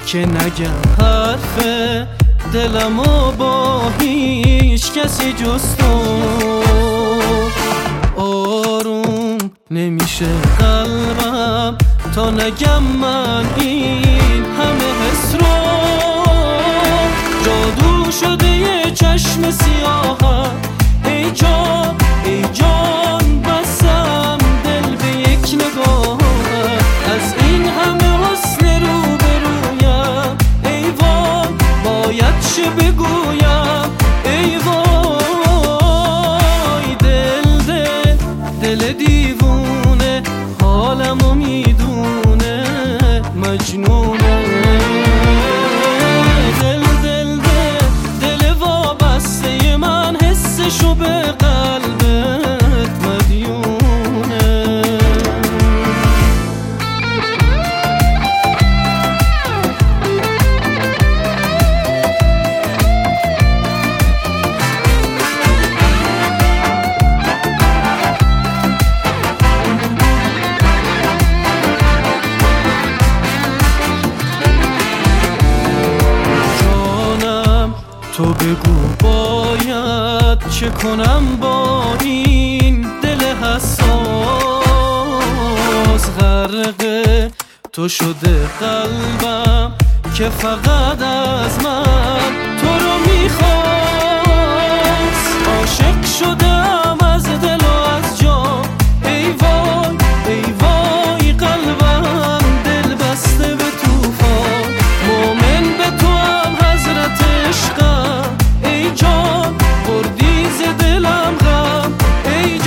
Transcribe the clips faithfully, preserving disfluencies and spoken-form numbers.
که نگم حرف دلمو با هیچ کسی جز تو. آروم نمیشه قلبم تا نگم من این همه حس رو. جادو شده یه چشم سیاهم، ای جان ای جان بسم دل به یک نگاه. از این همه حسن رو برویم ای وای باید چه بگویم ای وای. دل دل دل دیوونه حالمو میدونه مجنونه. دل دل دل دل وابسته من حسشو به قلبت مدیونه. تو بگو باید چه کنم با این دل حساس. غرقه تو شده قلبم که فقط از من تو رو میخواست. عاشق شدم از دل و از جان ای وای ای وای. قلبم دل بسته به طوفان، مومن به تو هم حضرت عشقم ای جان. بردی ز دلم غم ای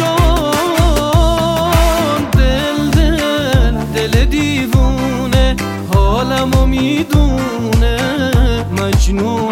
جان. دل دل دل دیوونه حالمو میدونه مجنون.